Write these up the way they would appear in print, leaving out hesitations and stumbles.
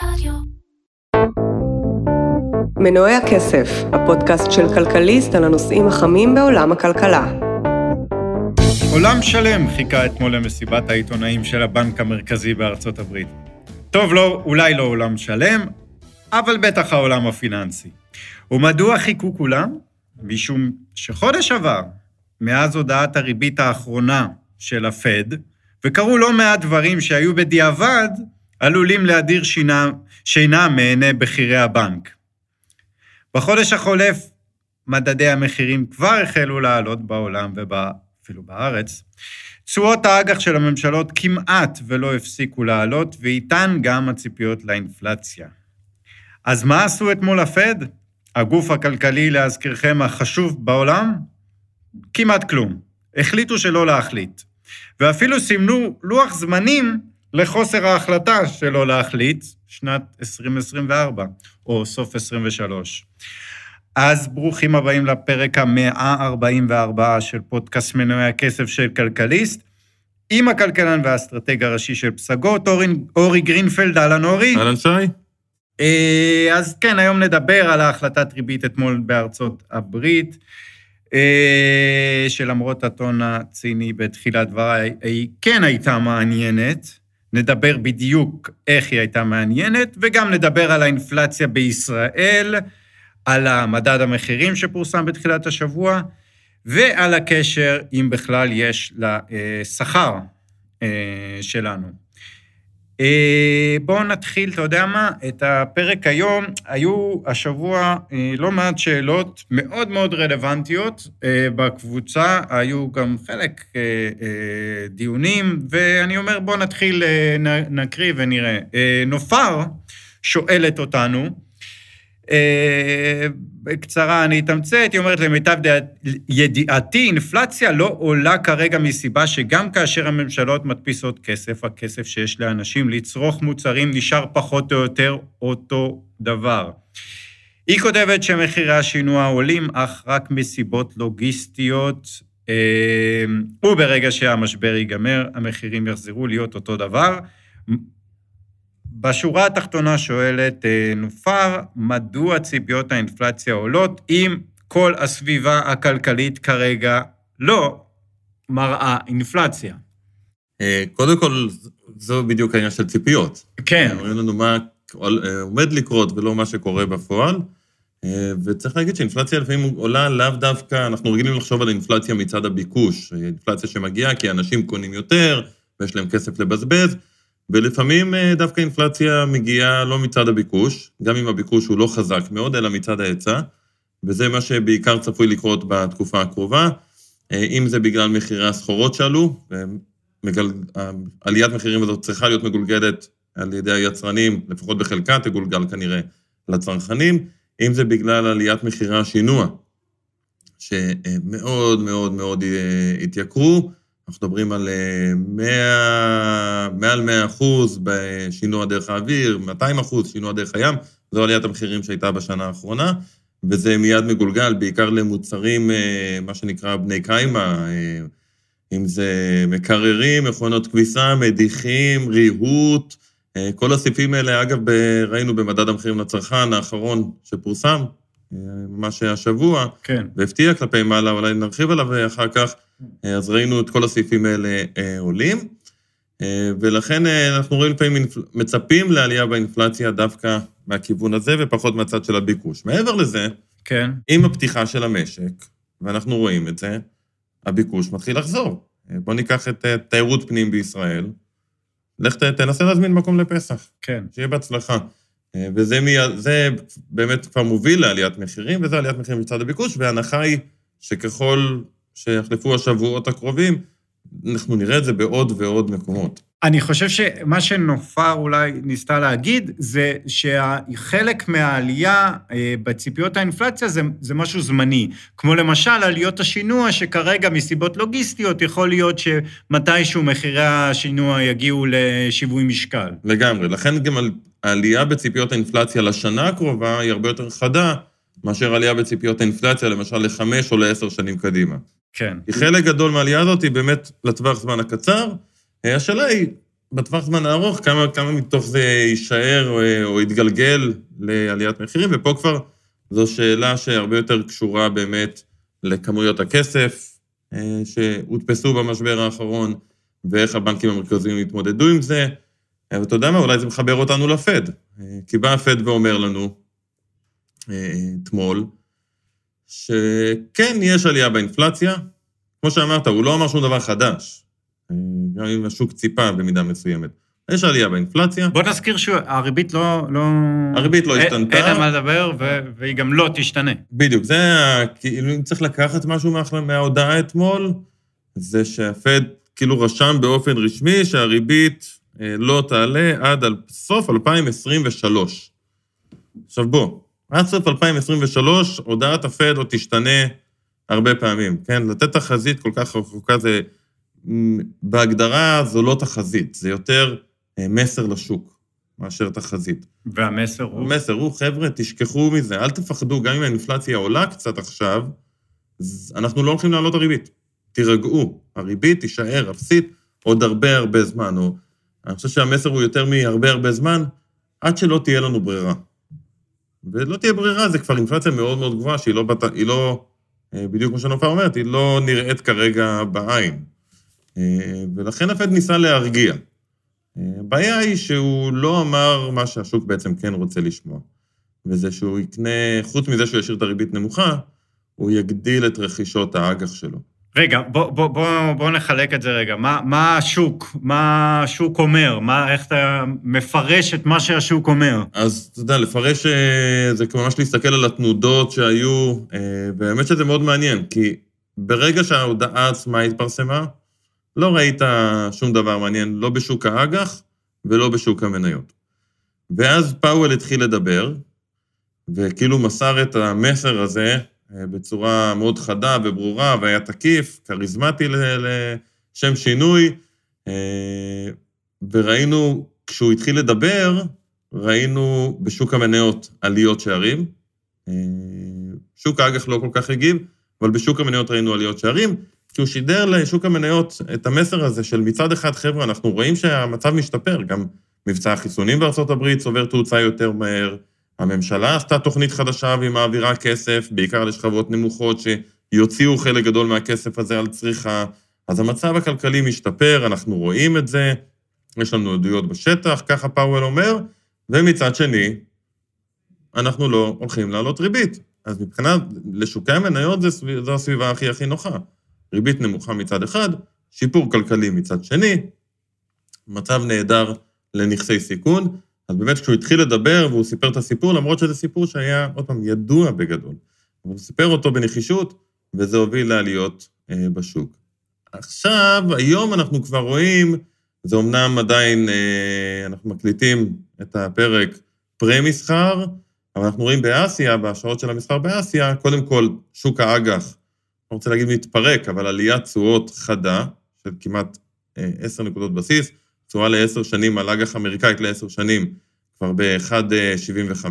רדיו. מנועי הכסף, הפודקאסט של כלכליסט על הנושאים החמים בעולם הכלכלה. עולם שלם חיכה אתמול למסיבת העיתונאים של הבנק המרכזי בארצות הברית. טוב, לא, אולי לא עולם שלם, אבל בטח העולם הפיננסי. ומדוע חיכו כולם? משום שחודש עבר, מאז הודעת הריבית האחרונה של הפד, וקראו לא מעט דברים שהיו בדיעבד, עלולים להדיר שינה מעיני בכירי הבנק. בחודש החולף, מדדי המחירים כבר החלו לעלות בעולם ואפילו בארץ. תשואות האג"ח של הממשלות כמעט ולא הפסיקו לעלות, ואיתן גם הציפיות לאינפלציה. אז מה עשו אתמול הפד? הגוף הכלכלי, להזכירכם, החשוב בעולם? כמעט כלום. החליטו שלא להחליט. ואפילו סימנו לוח זמנים לחוסר ההחלטה שלא להחליט, שנת 2024, או סוף 23. אז ברוכים הבאים לפרק ה-144 של פודקאסט מנועי הכסף של כלכליסט, עם הכלכלן והאסטרטג הראשי של פסגות, אורי גרינפלד. אהלן אורי. אהלן שי. אז כן, היום נדבר על ההחלטת ריבית אתמול בארצות הברית, שלמרות הטון הציני בתחילת דבריי, היא כן הייתה מעניינת. נדבר בדיוק איך היא הייתה מעניינת, וגם נדבר על האינפלציה בישראל, על המדד המחירים שפורסם בתחילת השבוע, ועל הקשר, אם בכלל יש לשכר שלנו. בואו נתחיל, אתה יודע מה? את הפרק היום, היו השבוע לא מעט שאלות מאוד מאוד רלוונטיות בקבוצה, היו גם חלק דיונים, ואני אומר בואו נתחיל, נקריא ונראה. נופר שואלת אותנו, בקצרה אני אתמצת, היא אומרת למיטב ידיעתי, אינפלציה לא עולה כרגע מסיבה שגם כאשר הממשלות מדפיסות כסף, הכסף שיש לאנשים לצרוך מוצרים נשאר פחות או יותר אותו דבר. היא כותבת שמחירי השינוע עולים, אך רק מסיבות לוגיסטיות, וברגע שהמשבר ייגמר, המחירים יחזרו להיות אותו דבר. בשורה התחתונה שואלת נופר, מדוע ציפיות האינפלציה עולות, אם כל הסביבה הכלכלית כרגע לא מראה אינפלציה? קודם כל, זו בדיוק העניין של ציפיות. כן. אומרים לנו מה עומד לקרות ולא מה שקורה בפועל, וצריך להגיד שאינפלציה לפעמים עולה לאו דווקא, אנחנו רגילים לחשוב על אינפלציה מצד הביקוש, אינפלציה שמגיעה כי אנשים קונים יותר, ויש להם כסף לבזבז, ולפעמים דווקא אינפלציה מגיעה לא מצד הביקוש, גם אם הביקוש הוא לא חזק מאוד, אלא מצד ההיצע, וזה מה שבעיקר צפוי לקרות בתקופה הקרובה, אם זה בגלל מחירי הסחורות שעלו, עליית מחירים הזאת צריכה להיות מגולגלת על ידי היצרנים, לפחות בחלקה תגולגל כנראה לצרכנים, אם זה בגלל עליית מחירי השינוע, שמאוד מאוד מאוד התייקרו, אנחנו מדברים על מעל 100% בשינוע דרך האוויר, 200% שינוע דרך הים, זו עליית המחירים שהייתה בשנה האחרונה, וזה מיד מגולגל, בעיקר למוצרים, מה שנקרא בני קיימה, אם זה מקררים, מכונות כביסה, מדיחים, ריהוט, כל הסעיפים האלה, אגב, ראינו במדד המחירים לצרכן האחרון שפורסם, מה שהשבוע, כן. והפתיע כלפי מעלה, אולי נרחיב עליו אחר כך, אז ראינו את כל הסעיפים האלה עולים, ולכן אנחנו רואים לפעמים מצפים לעלייה באינפלציה דווקא מהכיוון הזה, ופחות מהצד של הביקוש. מעבר לזה, כן. עם הפתיחה של המשק, ואנחנו רואים את זה, הביקוש מתחיל לחזור. בוא ניקח את תיירות פנים בישראל, לך תנסה להזמין מקום לפסח, כן. שיהיה בהצלחה. וזה באמת כבר מוביל לעליית מחירים, וזה עליית מחירים מצד הביקוש, וההנחה היא שככל שיחלפו השבועות הקרובים, אנחנו נראה את זה בעוד ועוד מקומות. אני חושב שמה שנופר אולי ניסתה להגיד, זה שחלק מהעלייה בציפיות האינפלציה זה משהו זמני. כמו למשל עליות השינוע, שכרגע מסיבות לוגיסטיות יכול להיות שמתישהו מחירי השינוע יגיעו לשיווי משקל. לגמרי, לכן גם העלייה בציפיות האינפלציה לשנה הקרובה היא הרבה יותר חדה, מאשר עלייה בציפיות האינפלציה, למשל ל5 או ל10 שנים קדימה. כן. כי חלק גדול מהעלייה הזאת היא באמת לטווח זמן הקצר, השאלה היא, בטווח זמן הארוך, כמה מתוך זה יישאר או יתגלגל לעליית מחירים, ופה כבר זו שאלה שהרבה יותר קשורה באמת לכמויות הכסף שהודפסו במשבר האחרון, ואיך הבנקים המרכזיים התמודדו עם זה, ואתה יודע מה, אולי זה מחבר אותנו לפד, כי בא הפד ואומר לנו, אתמול, שכן יש עלייה באינפלציה, כמו שאמרת, הוא לא אמר שום דבר חדש, גם אם השוק ציפה במידה מסוימת. יש עלייה באינפלציה. בוא נזכיר שהריבית לא... הריבית לא השתנתה. אין על מה לדבר, והיא גם לא תשתנה. בדיוק, זה, כאילו, אם צריך לקחת משהו מההודעה אתמול, זה שהפד כאילו רשם באופן רשמי שהריבית לא תעלה עד סוף 2023. עכשיו בוא, עד סוף 2023, הודעת הפד עוד תשתנה הרבה פעמים, כן? לתת תחזית כל כך רחוקה זה, בהגדרה זו לא תחזית, זה יותר מסר לשוק, מאשר תחזית. והמסר הוא? המסר הוא, חבר'ה, תשכחו מזה, אל תפחדו, גם אם האינפלציה עולה קצת עכשיו, אנחנו לא הולכים לעלות הריבית. תירגעו, הריבית תישאר אפסית עוד הרבה זמן, או אני חושב שהמסר הוא יותר מהרבה זמן, עד שלא תהיה לנו ברירה. ולא תהיה ברירה, זה כבר אינפלציה מאוד גבוהה, שהיא לא, בדיוק כמו שנופר אומרת, היא לא נראית כרגע בעין. ולכן הפד ניסה להרגיע. הבעיה היא שהוא לא אמר מה שהשוק בעצם כן רוצה לשמוע. וזה שהוא יקנה, חוץ מזה שהוא ישאיר את הריבית נמוכה, הוא יגדיל את רכישות האג"ח שלו. רגע, בוא נחלק את זה רגע. מה השוק אומר? איך אתה מפרש את מה שהשוק אומר? אז אתה יודע, לפרש זה ממש להסתכל על התנודות שהיו, באמת שזה מאוד מעניין, כי ברגע שההודעה עצמה התפרסמה, לא ראית שום דבר מעניין, לא בשוק האג"ח ולא בשוק המניות. ואז פאוול התחיל לדבר, וכאילו מסר את המסר הזה, בצורה מאוד חדה וברורה, והיה תקיף, כריזמטי לשם שינוי, וראינו, כשהוא התחיל לדבר, ראינו בשוק המניות עליות שערים, שוק האג"ח לא כל כך הגיב, אבל בשוק המניות ראינו עליות שערים, כי הוא שידר לשוק המניות את המסר הזה של מצד אחד, חבר'ה, אנחנו רואים שהמצב משתפר, גם מבצע החיסונים בארצות הברית צובר תאוצה יותר מהר, הממשלה עשתה תוכנית חדשה והיא מעבירה כסף, בעיקר לשכבות נמוכות שיוציאו חלק גדול מהכסף הזה על צריכה, אז המצב הכלכלי משתפר, אנחנו רואים את זה, יש לנו עדויות בשטח, ככה פאוול אומר, ומצד שני, אנחנו לא הולכים לעלות ריבית. אז מבחינת, לשוקי המניות זו הסביבה הכי נוחה. ריבית נמוכה מצד אחד, שיפור כלכלי מצד שני, מצב נהדר לנכסי סיכון, אז באמת כשהוא התחיל לדבר והוא סיפר את הסיפור, למרות שזה סיפור שהיה עוד פעם ידוע בגדול, אבל הוא סיפר אותו בנחישות, וזה הוביל לעליות בשוק. עכשיו, היום אנחנו כבר רואים, זה אמנם עדיין, אנחנו מקליטים את הפרק פרה-מסחר, אבל אנחנו רואים באסיה, בשעות של המסחר באסיה, קודם כל שוק האג"ח, אני רוצה להגיד מתפרק, אבל עליית תשואות חדה, של כמעט 10 נקודות בסיס, תשואה ל10 שנים, על אג"ח אמריקאית ל10 שנים, כבר ב-1.75,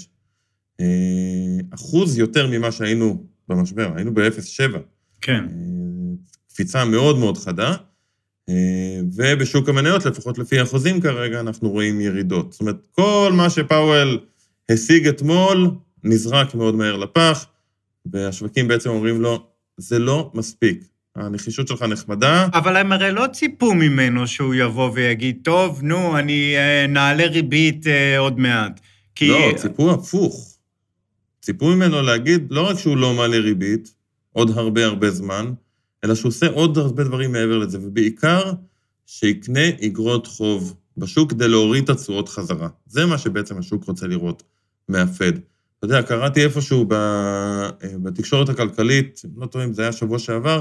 אחוז יותר ממה שהיינו במשבר, היינו ב-0.7. כן. קפיצה מאוד חדה, ובשוק המניות, לפחות לפי האחוזים כרגע, אנחנו רואים ירידות. זאת אומרת, כל מה שפאוול השיג אתמול, נזרק מאוד מהר לפח, והשווקים בעצם אומרים לו, זה לא מספיק. הנחישות שלך נחמדה. אבל הם הרי לא ציפו ממנו שהוא יבוא ויגיד, טוב, נו, אני נעלה ריבית עוד מעט. לא, ציפו הפוך. ציפו ממנו להגיד, לא רק שהוא לא מעלה ריבית, עוד הרבה זמן, אלא שהוא עושה עוד הרבה דברים מעבר לזה, ובעיקר שיקנה אגרות חוב בשוק כדי להוריד את התשואות חזרה. זה מה שבעצם השוק רוצה לראות מהפד. אתה יודע, קראתי איפשהו בתקשורת הכלכלית, לא טועה אם זה היה שבוע שעבר,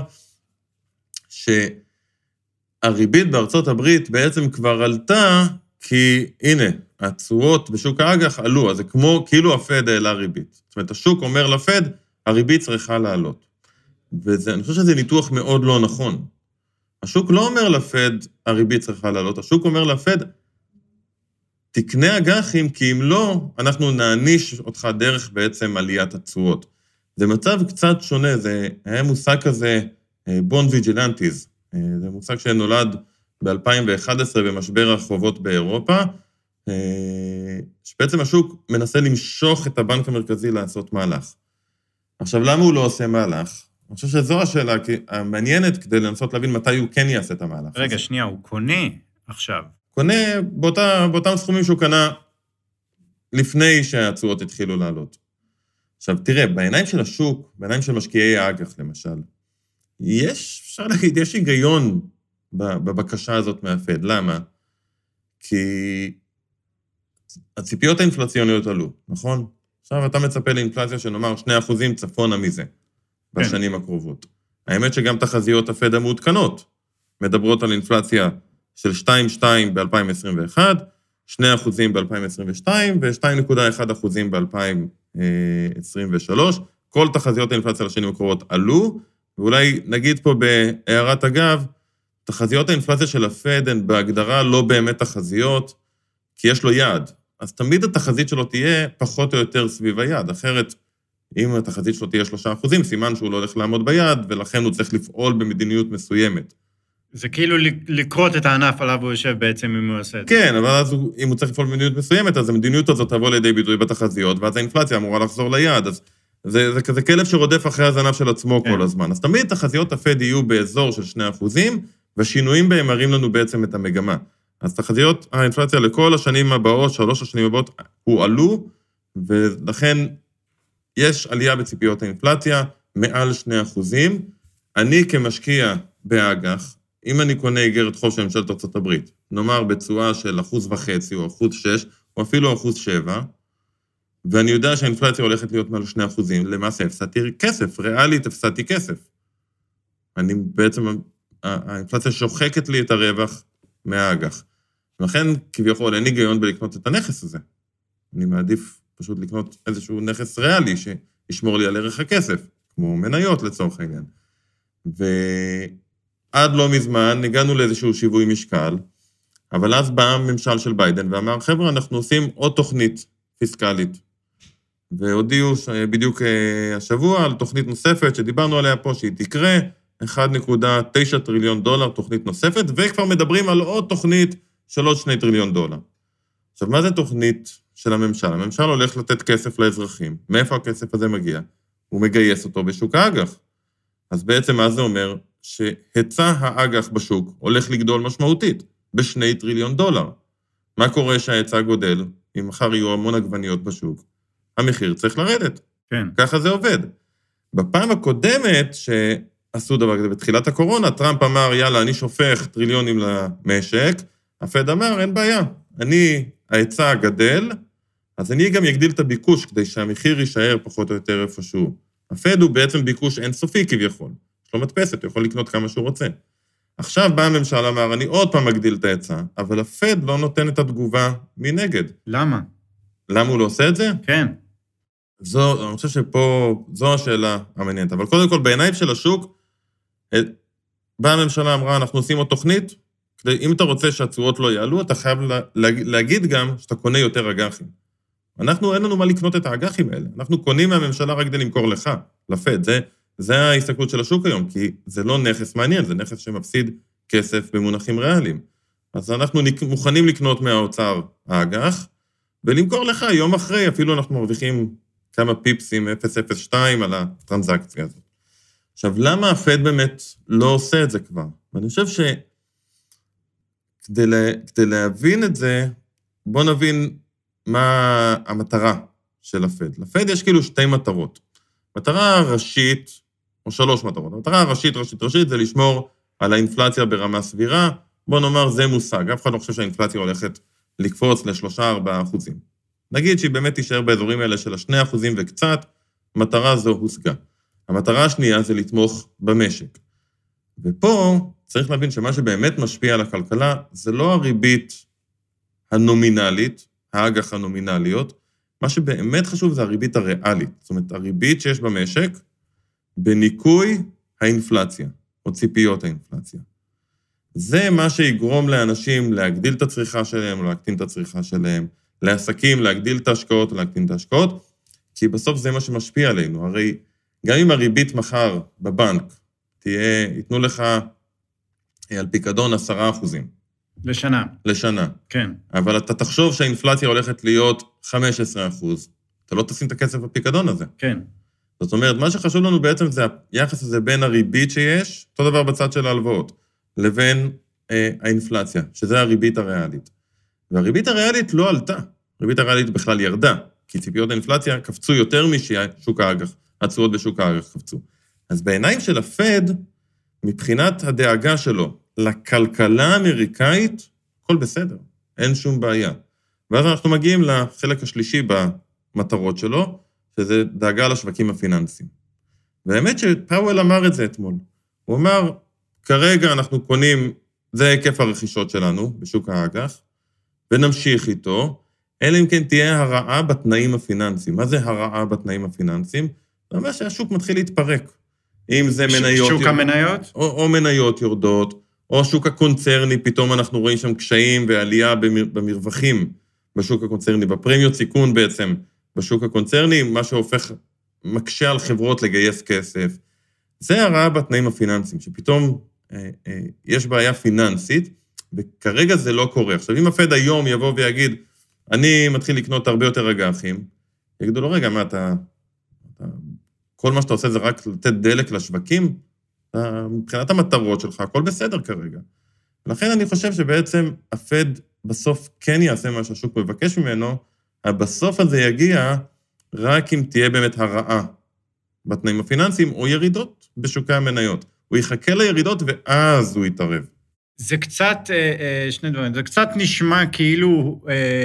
שהריבית בארצות הברית בעצם כבר עלתה, כי הנה, התשואות בשוק האג"ח עלו, אז זה כמו, כאילו הפד העלה ריבית. זאת אומרת, השוק אומר לפד, הריבית צריכה לעלות. ואני חושב שזה ניתוח מאוד לא נכון. השוק לא אומר לפד, הריבית צריכה לעלות, השוק אומר לפד, תקנה אג"חים, כי אם לא, אנחנו נעניש אותך דרך בעצם עליית התשואות. זה מצב קצת שונה, זה היה מושג כזה, בונד ויג'ילנטיז, זה מושג שנולד ב-2011 במשבר החובות באירופה, שבעצם השוק מנסה למשוך את הבנק המרכזי לעשות מהלך. עכשיו, למה הוא לא עושה מהלך? אני חושב שזו השאלה המעניינת כדי לנסות להבין מתי הוא כן יעשה את המהלך. רגע, שנייה, הוא קונה עכשיו. קונה באותם סכומים שהוא קנה לפני שהתשואות התחילו לעלות. עכשיו, תראה, בעיניים של השוק, בעיניים של משקיעי האג"ח, למשל, אפשר להגיד, יש היגיון בבקשה הזאת מהפד. למה? כי הציפיות האינפלציוניות עלו, נכון? עכשיו אתה מצפה לאינפלציה שנאמר 2% צפונה מזה, בשנים הקרובות. האמת שגם תחזיות הפד המעודכנות מדברות על אינפלציה של 2.2 ב-2021, 2% ב-2022 ו-2.1% ב-2023. כל תחזיות האינפלציה לשנים הקרובות עלו, ואולי נגיד פה בהערת אגב, תחזיות האינפלציה של הפד הן בהגדרה לא באמת תחזיות, כי יש לו יעד. אז תמיד התחזית שלו תהיה פחות או יותר סביב היעד. אחרת, אם התחזית שלו תהיה 3%, סימן שהוא לא הולך לעמוד ביעד, ולכן הוא צריך לפעול במדיניות מסוימת. זה כאילו לקרות את הענף עליו הוא יושב בעצם אם הוא עושה את זה. כן, אבל אז אם הוא צריך לפעול במדיניות מסוימת, אז המדיניות הזאת תבוא לידי ביטוי בתחזיות, ואז האינפלציה אמורה לחזור ליעד. אז זה כזה כלב שרודף אחרי הזנב של עצמו כל הזמן. אז תמיד תחזיות הפד יהיו באזור של 2%, והשינויים בהם מראים לנו בעצם את המגמה. אז תחזיות האינפלציה לכל השנים הבאות, 3 השנים הבאות, הוא עלו, ולכן יש עלייה בציפיות האינפלציה, מעל 2%. אני כמשקיע באג"ח, אם אני קונה איגרת חוב של ממשלת ארצות הברית, נאמר בתשואה של 1.5% או 1.6%, או אפילו 1.7%, ואני יודע שהאינפלציה הולכת להיות מעל 2%, למעשה הפסדתי כסף, ריאלית הפסדתי כסף. אני בעצם, האינפלציה שוחקת לי את הרווח מהאג"ח. ולכן כביכול אין היגיון בלקנות את הנכס הזה. אני מעדיף פשוט לקנות איזשהו נכס ריאלי שישמור לי על ערך הכסף, כמו מניות לצורך העניין. ועד לא מזמן הגענו לאיזשהו שיווי משקל, אבל אז בא הממשל של ביידן ואמר, חבר'ה, אנחנו עושים עוד תוכנית פיסקלית. והודיעו בדיוק השבוע על תוכנית נוספת שדיברנו עליה פה, שהיא תקרה, 1.9 טריליון דולר, תוכנית נוספת, וכבר מדברים על עוד תוכנית של עוד 2 טריליון דולר. עכשיו, מה זה תוכנית של הממשל? הממשל הולך לתת כסף לאזרחים. מאיפה הכסף הזה מגיע? הוא מגייס אותו בשוק האג"ח. אז בעצם מה זה אומר? שהיצע האג"ח בשוק הולך לגדול משמעותית, ב2 טריליון דולר. מה קורה שההיצע גודל? אם מחר יהיו המון עגבניות בשוק, המחיר צריך לרדת. כן. ככה זה עובד. בפעם הקודמת שעשו דבר כזה, בתחילת הקורונה, טראמפ אמר, יאללה, אני שופך טריליונים למשק, הפד אמר, אין בעיה, ההיצע גדל, אז אני גם יגדיל את הביקוש, כדי שהמחיר יישאר פחות או יותר איפשהו. הפד הוא בעצם ביקוש אינסופי כביכול. יש לו מדפסת, הוא יכול לקנות כמה שהוא רוצה. עכשיו בא הממשל אמר, אני עוד פעם מגדיל את ההיצע, אבל הפד לא נותן את התגובה מנגד. למה? למה הוא לא עושה את זה? כן. אני חושב שפה, זו השאלה המעניינת. אבל קודם כל, בעיניים של השוק, באה הממשלה אמרה, אנחנו עושים עוד תוכנית, אם אתה רוצה שהתשואות לא יעלו, אתה חייב להגיד גם שאתה קונה יותר אג"חים. אין לנו מה לקנות את האג"חים האלה. אנחנו קונים מהממשלה רק כדי למכור לך, לפד. זה ההסתכלות של השוק היום, כי זה לא נכס מעניין, זה נכס שמפסיד כסף במונחים ריאליים. אז אנחנו מוכנים לקנות מהאוצר האג"ח, ולמכור לך יום אחרי, אפילו אנחנו מרוויחים כמה פיפסים 0.02 על הטרנזקציה הזאת. עכשיו, למה הפד באמת לא עושה את זה כבר? ואני חושב כדי להבין את זה, בוא נבין מה המטרה של הפד. לפד יש כאילו 2 מטרות. מטרה ראשית, או 3 מטרות. המטרה הראשית זה לשמור על האינפלציה ברמה סבירה. בוא נאמר, זה מושג. אף אחד לא חושב שהאינפלציה הולכת לקפוץ ל3-4%. נגיד שהיא באמת תישאר באזורים האלה של 2% וקצת, מטרה זו הושגה. המטרה השנייה זה לתמוך במשק. ופה צריך להבין שמה שבאמת משפיע על הכלכלה, זה לא הריבית הנומינלית, האג"ח הנומינליות, מה שבאמת חשוב זה הריבית הריאלית. זאת אומרת, הריבית שיש במשק, בניקוי האינפלציה, או ציפיות האינפלציה. זה מה שיגרום לאנשים להגדיל את הצריכה שלהם, או להקטין את הצריכה שלהם, לעסקים להגדיל את ההשקעות, או להקטין את ההשקעות, כי בסוף זה מה שמשפיע עלינו. הרי גם אם הריבית מחר בבנק, ייתנו לך על פיקדון 10%. לשנה. לשנה. כן. אבל אתה תחשוב שהאינפלציה הולכת להיות 15%. אתה לא תשים את הכסף בפיקדון הזה. כן. זאת אומרת, מה שחשוב לנו בעצם זה היחס הזה בין הריבית שיש, אותו דבר בצד של ההלוואות, לבין האינפלציה, שזה הריבית הריאלית. והריבית הריאלית לא עלתה. הריבית הריאלית בכלל ירדה, כי ציפיות האינפלציה קפצו יותר משוק האג"ח, התשואות בשוק האג"ח קפצו. אז בעיניים של הפד, מבחינת הדאגה שלו לכלכלה האמריקאית, הכל בסדר, אין שום בעיה. ואז אנחנו מגיעים לחלק השלישי במטרות שלו, שזה דאגה לשווקים הפיננסיים. והאמת שפאוול אמר את זה אתמול. הוא אמר, כרגע אנחנו קונים, זה היקף הרכישות שלנו בשוק האג"ח, ונמשיך איתו, אלא אם כן תהיה הרעה בתנאים הפיננסיים. מה זה הרעה בתנאים הפיננסיים? זה אומר שהשוק מתחיל להתפרק. אם זה מניות... שוק המניות? או מניות יורדות, או שוק הקונצרני, פתאום אנחנו רואים שם קשיים ועלייה במרווחים בשוק הקונצרני, בפרמיות סיכון בעצם בשוק הקונצרני, מה שהופך, מקשה על חברות לגייס כסף. זה הרעה בתנאים הפיננסיים, שפתאום יש בעיה פיננסית, וכרגע זה לא קורה. עכשיו, אם הפד היום יבוא ויגיד, אני מתחיל לקנות הרבה יותר אג"חים, יגידו לו, רגע, מה אתה כל מה שאתה עושה זה רק לתת דלק לשווקים, מבחינת המטרות שלך, הכל בסדר כרגע. ולכן אני חושב שבעצם הפד בסוף כן יעשה מה שהשוק מבקש ממנו, בסוף הזה יגיע רק אם תהיה באמת הרעה בתנאים הפיננסיים, או ירידות בשוקי המניות. הוא יחכה לירידות ואז הוא יתערב. זה קצת, שני דברים, זה קצת נשמע כאילו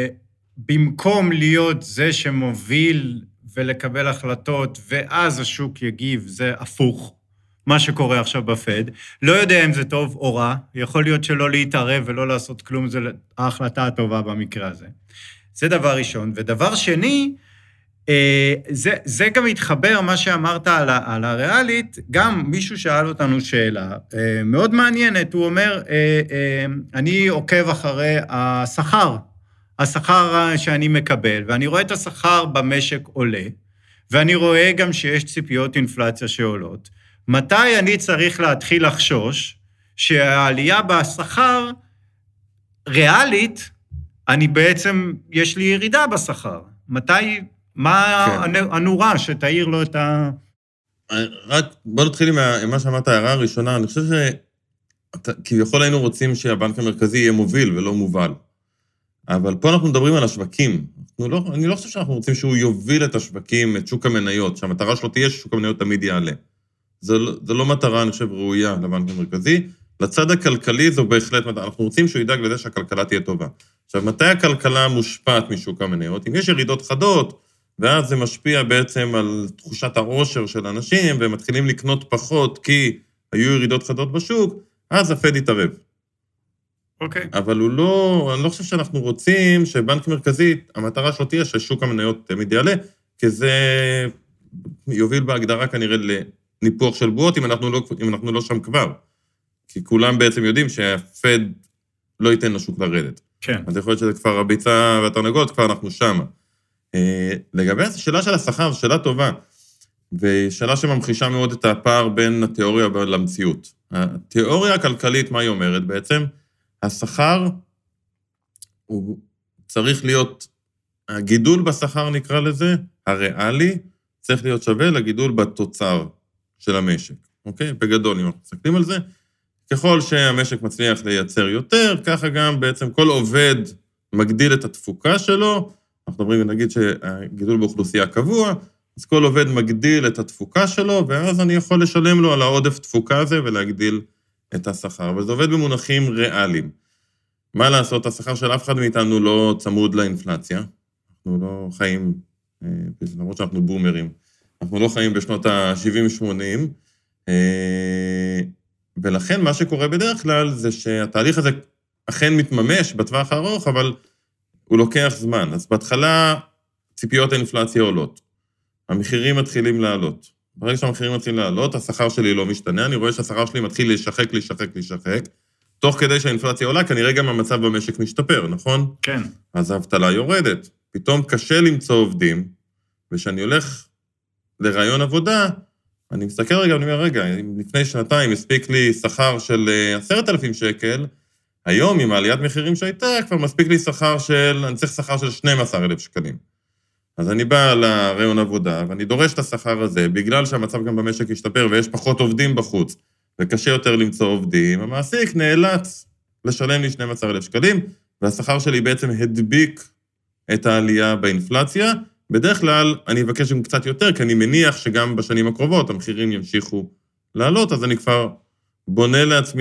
במקום להיות זה שמוביל ולקבל החלטות, ואז השוק יגיב, זה הפוך, מה שקורה עכשיו בפד. לא יודע אם זה טוב או רע, יכול להיות שלא להתערב ולא לעשות כלום, זה ההחלטה הטובה במקרה הזה. זה דבר ראשון. ודבר שני, זה גם התחבר מה שאמרת על הריאלית, גם מישהו שאל אותנו שאלה מאוד מעניינת, הוא אומר, אני עוקב אחרי השכר שאני מקבל, ואני רואה את השכר במשק עולה, ואני רואה גם שיש ציפיות אינפלציה שעולות. מתי אני צריך להתחיל לחשוש שהעלייה בשכר ריאלית, אני בעצם, יש לי ירידה בשכר. מתי, מה הנורה שתאיר לו את ה... רק בוא נתחיל עם מה שאמרת, ההערה הראשונה, אני חושב שכביכול היינו רוצים שהבנק המרכזי יהיה מוביל ולא מובל. אבל פה אנחנו מדברים על השווקים. אני לא חושב שאנחנו רוצים שהוא יוביל את השווקים, את שוק המניות, שהמטרה שלו תהיה ששוק המניות תמיד יעלה. זה לא מטרה, אני חושב, ראויה לבנק המרכזי. לצד הכלכלי זו בהחלט, אנחנו רוצים שהוא ידאג לזה שהכלכלה תהיה טובה. עכשיו, מתי הכלכלה מושפעת משוק המניות? אם יש ירידות חדות, ואז זה משפיע בעצם על תחושת העושר של אנשים, והם מתחילים לקנות פחות כי היו ירידות חדות בשוק, אז הפד יתערב. אוקיי. אבל אני לא חושב שאנחנו רוצים שבנק מרכזי, המטרה שלו תהיה ששוק המניות תמיד יעלה, כי זה יוביל בהגדרה כנראה לניפוח של בועות, אם אנחנו לא שם כבר. כי כולם בעצם יודעים שהפד לא ייתן לשוק לרדת. כן. אז יכול להיות שזה כבר הביצה והתרנגולת, כבר אנחנו שם. לגבי השאלה של השכר, שאלה טובה, ושאלה שממחישה מאוד את הפער בין התיאוריה למציאות. התיאוריה הכלכלית, מה היא אומרת בעצם? השכר הוא צריך להיות, הגידול בשכר נקרא לזה, הריאלי, צריך להיות שווה לגידול בתוצר של המשק. אוקיי? בגדול, אם אנחנו מסתכלים על זה, ככל שהמשק מצליח לייצר יותר, ככה גם בעצם כל עובד מגדיל את התפוקה שלו, אנחנו מדברים ונגיד שהגידול באוכלוסייה קבוע, אז כל עובד מגדיל את התפוקה שלו, ואז אני יכול לשלם לו על העודף תפוקה הזה ולהגדיל את השכר. אבל זה עובד במונחים ריאליים. מה לעשות? השכר של אף אחד מאיתנו לא צמוד לאינפלציה. אנחנו לא חיים, למרות שאנחנו בומרים, אנחנו לא חיים בשנות ה-70-80, ולכן מה שקורה בדרך כלל זה שהתהליך הזה אכן מתממש בטווח הארוך, אבל הוא לוקח זמן. אז בהתחלה ציפיות האינפלציה עולות. המחירים מתחילים לעלות. ברגע שהמחירים מתחילים לעלות, השכר שלי לא משתנה, אני רואה שהשכר שלי מתחיל להישחק. תוך כדי שהאינפלציה עולה, כנראה גם המצב במשק משתפר, נכון? כן. אז האבטלה יורדת. פתאום קשה למצוא עובדים, ושאני הולך לרעיון עבודה, אני מסתכל רגע, אני אומר, רגע, לפני שנתיים הספיק לי שכר של 10,000 שקל, היום עם העליית מחירים שהייתה, כבר מספיק לי אני צריך שכר של 12,000 שקלים. אז אני בא לרעיון עבודה, ואני דורש את השכר הזה, בגלל שהמצב גם במשק השתפר, ויש פחות עובדים בחוץ, וקשה יותר למצוא עובדים, המעסיק נאלץ לשלם לי 12,000 שקלים, והשכר שלי בעצם הדביק את העלייה באינפלציה. בדרך כלל אני אבקש עם קצת יותר, כי אני מניח שגם בשנים הקרובות המחירים ימשיכו לעלות, אז אני כבר בונה לעצמי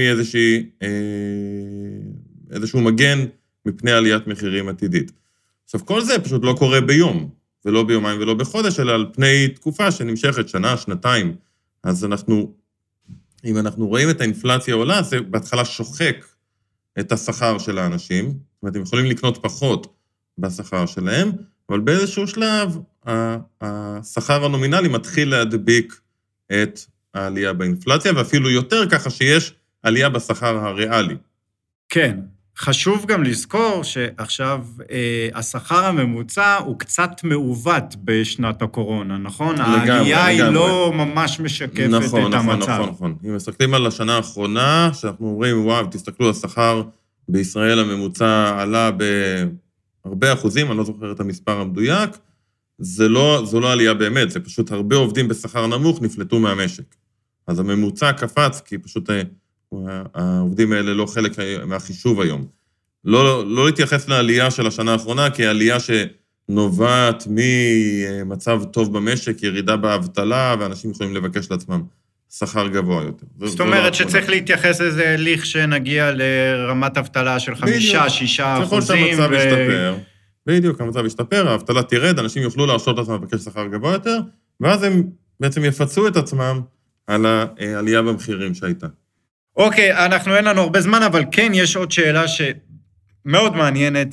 איזשהו מגן מפני עליית מחירים עתידית. עכשיו, כל זה פשוט לא קורה ביום, ולא ביומיים ולא בחודש, אלא על פני תקופה שנמשכת שנה, שנתיים. אז אם אנחנו רואים את האינפלציה עולה, זה בהתחלה שוחק את השכר של האנשים, זאת אומרת, הם יכולים לקנות פחות בשכר שלהם, אבל באיזשהו שלב, השכר הנומינלי מתחיל להדביק את העלייה באינפלציה, ואפילו יותר ככה שיש עלייה בשכר הריאלי. כן, חשוב גם לזכור שעכשיו השכר הממוצע הוא קצת מעוות בשנת הקורונה, נכון? העלייה היא לא ממש משקפת את המצב. נכון. אם מסתכלים על השנה האחרונה, שאנחנו אומרים, וואו, תסתכלו, השכר בישראל הממוצע עלה בהרבה אחוזים, אני לא זוכר את המספר המדויק, זו לא עלייה באמת, זה פשוט הרבה עובדים בשכר נמוך נפלטו מהמשק. אז הממוצע קפץ, כי פשוט העובדים האלה לא חלק מהחישוב היום. לא להתייחס לעלייה של השנה האחרונה, כי העלייה שנובעת ממצב טוב במשק, ירידה באבטלה, ואנשים יכולים לבקש לעצמם שכר גבוה יותר. זאת אומרת שצריך להתייחס לזה הליך שנגיע לרמת אבטלה של 5-6%. ככל שהמצב ישתפר, בדיוק, המצב ישתפר, האבטלה תירד, אנשים יוכלו להרשות לעצמם לבקש שכר גבוה יותר, ואז הם בעצם יפצו את עצמם על העלייה במחירים שהייתה. אוקיי, אין לנו הרבה זמן, אבל כן יש עוד שאלה שמאוד מעניינת,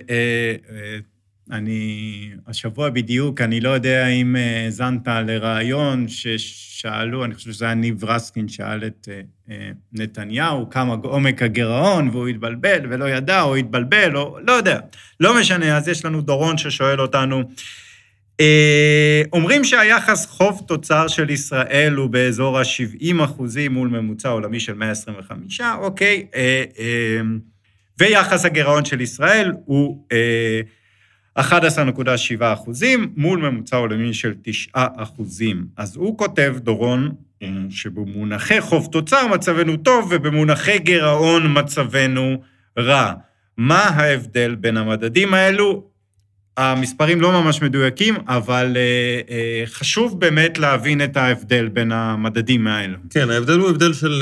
ואני, השבוע בדיוק, אני לא יודע אם זנת לרעיון ששאלו, אני חושב שזה היה ניב רסקין, שאל את נתניהו, כמה עומק הגירעון, והוא התבלבל ולא ידע, או התבלבל, או לא יודע. לא משנה, אז יש לנו דורון ששואל אותנו, אומרים שהיחס חוב תוצר של ישראל הוא באזור ה-70% מול ממוצע עולמי של 125, אוקיי, ויחס הגירעון של ישראל הוא 11.7% מול ממוצע עולמי של 9%. אז הוא כותב, דורון, שבמונחי חוב תוצר מצבנו טוב, ובמונחי גירעון מצבנו רע. מה ההבדל בין המדדים האלו? המספרים לא ממש מדויקים, אבל חשוב באמת להבין את ההבדל בין המדדים האלו. כן, ההבדל הוא הבדל של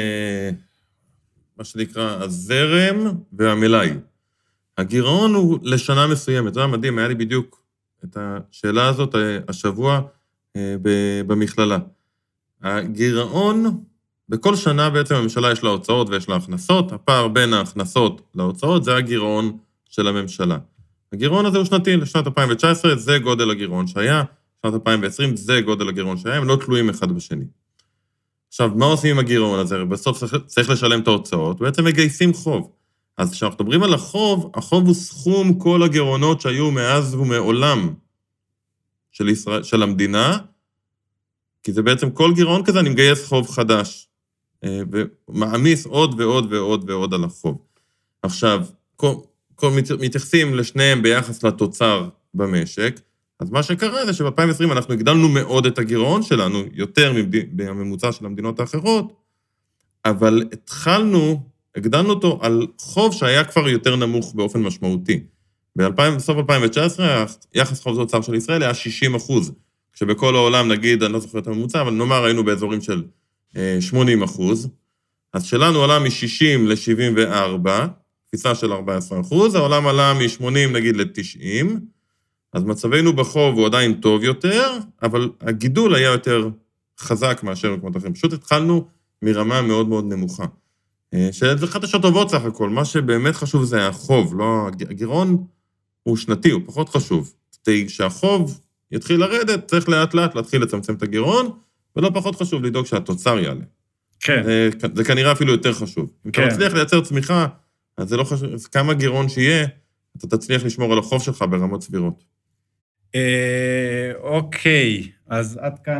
מה שנקרא הזרם והמלאי. הגירעון הוא לשנה מסוימת, זה מדהים, היה לי בדיוק את השאלה הזאת השבוע במכללה. הגירעון, בכל שנה בעצם הממשלה יש לה הוצאות ויש לה הכנסות, הפער בין ההכנסות להוצאות זה הגירעון של הממשלה. הגירעון הזה הוא שנתי, לשנת 2019 זה גודל הגירעון שהיה, שנת 2020 זה גודל הגירעון שהיה, הם לא תלויים אחד בשני. עכשיו, מה עושים עם הגירעון הזה? בסוף צריך לשלם את ההוצאות, בעצם מגייסים חוב. אז כשאנחנו מדברים על החוב, החוב הוא סכום כל הגירעונות שהיו מאז ומעולם של המדינה, כי זה בעצם כל גירעון כזה, אני מגייס חוב חדש, ומעמיס עוד ועוד ועוד ועוד על החוב. עכשיו, מתייחסים לשניהם ביחס לתוצר במשק, אז מה שקרה זה שב-2020 אנחנו הגדלנו מאוד את הגירעון שלנו, יותר מהממוצע של המדינות האחרות, אבל הגדלנו אותו על חוב שהיה כבר יותר נמוך באופן משמעותי. בסוף 2019, יחס חוב תוצר של ישראל היה 60%, כשבכל העולם נגיד, אני לא זוכר את הממוצע, אבל נאמר היינו באזורים של 80%, אז שלנו עלה מ-60 ל-74, תפיסה של 14%, העולם עלה מ-80 נגיד ל-90, אז מצבנו בחוב הוא עדיין טוב יותר, אבל הגידול היה יותר חזק מאשר במקומות אחרים. פשוט התחלנו מרמה מאוד מאוד נמוכה. שזה חדשות טובות סך הכל, מה שבאמת חשוב זה החוב, לא, הגירעון הוא שנתי, הוא פחות חשוב. שהחוב יתחיל לרדת, צריך לאט לאט להתחיל לצמצם את הגירעון, ולא פחות חשוב לדאוג שהתוצר יעלה. כן. זה כנראה אפילו יותר חשוב. אם אתה מצליח לייצר צמיחה, אז זה לא חשוב, אז כמה גירעון שיהיה, אתה תצליח לשמור על החוב שלך ברמות סבירות. אוקיי, אז עד כאן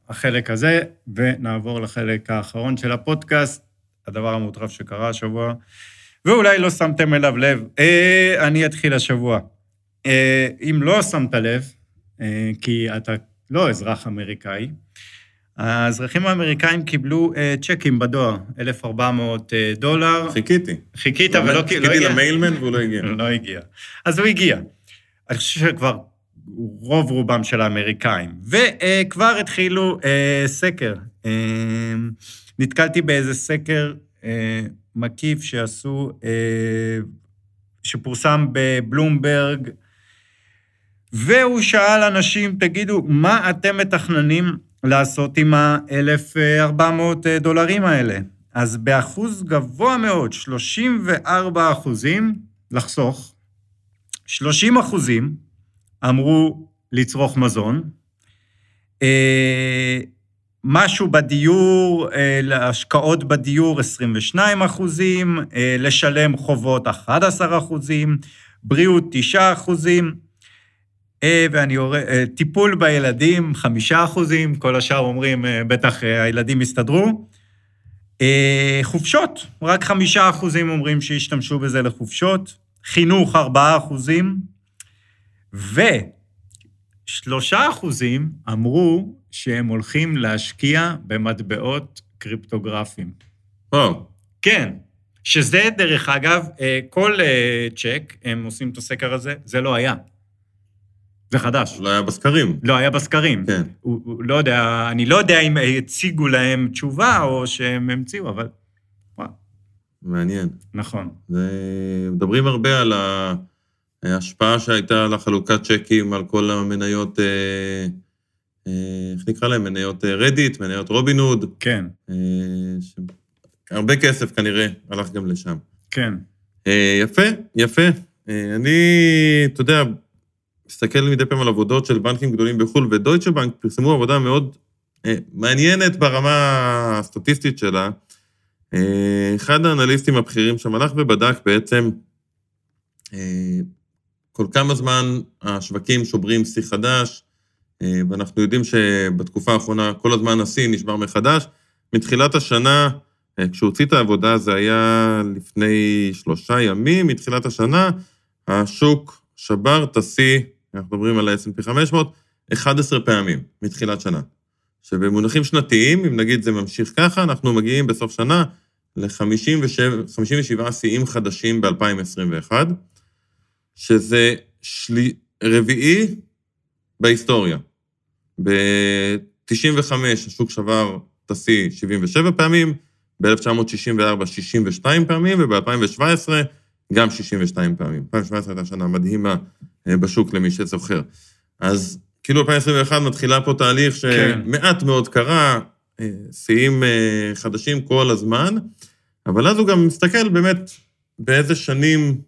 החלק הזה, ונעבור לחלק האחרון של הפודקאסט, הדבר המוטרף שקרה השבוע, ואולי לא שמתם אליו לב. אני אתחיל השבוע. אם לא שמת לב, כי אתה לא אזרח אמריקאי, האזרחים האמריקאים קיבלו צ'קים בדואר, $1,400. חיכית, אבל לא הגיע. חיכיתי למיילמן והוא לא הגיע. לא הגיע. אז הוא הגיע. אני חושב שכבר רוב רובם של האמריקאים. וכבר התחילו סקר. נתקלתי באיזה סקר מקיף שעשו, שפורסם בבלומברג, והוא שאל אנשים, תגידו, מה אתם מתכננים לעשות עם $1,400 האלה? אז באחוז גבוה מאוד, 34% לחסוך, 30% אמרו לצרוך מזון, משהו בדיור, להשקעות בדיור 22%, לשלם חובות 11%, בריאות 9%, ואני טיפול בילדים 5%, כל השאר אומרים, בטח הילדים יסתדרו, חופשות, רק 5% אומרים שישתמשו בזה לחופשות, חינוך 4%, ו3% אמרו שהם הולכים להשקיע במטבעות קריפטוגרפיים. כן, שזה דרך אגב, כל צ'ק, הם עושים את הסקר הזה, זה לא היה. זה חדש. לא היה בסקרים. לא היה בסקרים. כן. הוא לא יודע, אני לא יודע אם הציגו להם תשובה או שהם המציאו, אבל וואו. מעניין. נכון. מדברים הרבה על ההשפעה שהייתה על החלוקת צ'קים, על כל המניות, איך נקרא להם? מניות רדיט, מניות רובינהוד. כן. הרבה כסף כנראה הלך גם לשם. כן. יפה. אני, אתה יודע, מסתכל מדי פעם על עבודות של בנקים גדולים בחו"ל, ודויטשה בנק פרסמו עבודה מאוד מעניינת ברמה הסטטיסטית שלה. אחד האנליסטים הבכירים שם הלך ובדק בעצם כל כמה זמן השווקים שוברים שיא חדש, ואנחנו יודעים שבתקופה האחרונה כל הזמן השיא נשבר מחדש. מתחילת השנה, כשהוא הוציא את העבודה, זה היה לפני 3 ימים, מתחילת השנה, השוק שבר את השיא, אנחנו מדברים על ה-S&P 500, 11 פעמים מתחילת שנה. שבמונחים שנתיים, אם נגיד זה ממשיך ככה, אנחנו מגיעים בסוף שנה ל-57 שיאים חדשים ב-2021, שזה רביעי בהיסטוריה. ב-95 השוק שבר את השיא 77 פעמים, ב-1964 62 פעמים, וב-2017 גם 62 פעמים. 2017 הייתה שנה מדהימה בשוק למי שזוכר. אז כאילו 2021 מתחילה פה תהליך שמעט מאוד קרה, שיאים חדשים כל הזמן, אבל אז הוא גם מסתכל באמת באיזה שנים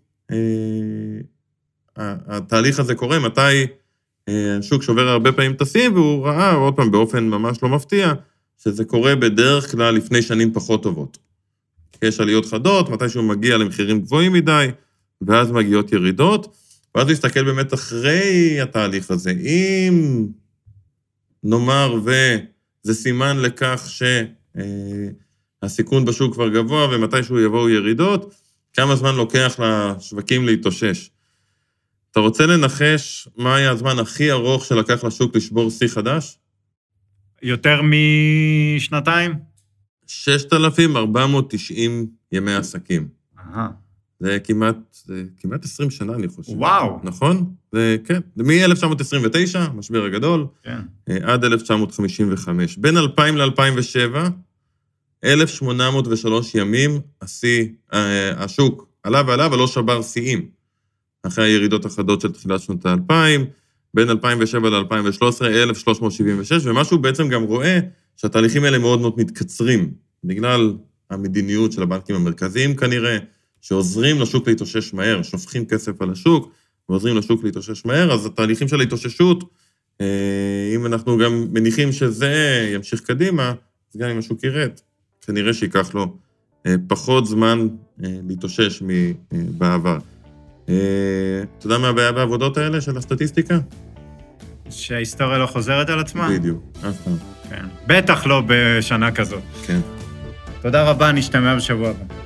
התהליך הזה קורה, מתי השוק שובר הרבה פעמים את השיאים, והוא ראה עוד פעם באופן ממש לא מפתיע, שזה קורה בדרך כלל לפני שנים פחות טובות. יש עליות חדות, מתי שהוא מגיע למחירים גבוהים מדי, ואז מגיעות ירידות, ואז הוא יסתכל באמת אחרי התהליך הזה. אם נאמר וזה סימן לכך שהסיכון בשוק כבר גבוה, ומתי שהוא יבואו ירידות, כמה זמן לוקח לשווקים להתאושש. אתה רוצה לנחש מה היה הזמן הכי ארוך שלקח לשוק לשבור שיא חדש? יותר משנתיים? 6,490 ימי עסקים. זה כמעט 20 שנה, אני חושב. וואו. נכון? זה, כן. מ-1929, המשבר הגדול, כן. עד 1955. בין 2000 ל-2007, 1,803 ימים, השוק עלה ועלה, אבל לא שבר שיאים. אחרי הירידות החדות של תחילת שנות ה-2000, בין 2007 ל-2013, 1,376, ומשהו בעצם גם רואה שהתהליכים האלה מאוד מאוד מתקצרים, בגלל המדיניות של הבנקים המרכזיים כנראה, שעוזרים לשוק להתאושש מהר, שופכים כסף על השוק, ועוזרים לשוק להתאושש מהר, אז התהליכים של ההתאוששות, אם אנחנו גם מניחים שזה ימשיך קדימה, אז גם אם השוק ירד, כנראה שיקח לו פחות זמן להתאושש בעבר. אתה יודע מה הבעיה בעבודות האלה של הסטטיסטיקה? שההיסטוריה לא חוזרת על עצמה? בדיוק, אף פעם. כן. בטח לא בשנה כזאת. כן. תודה רבה, נשתמע בשבוע הבא.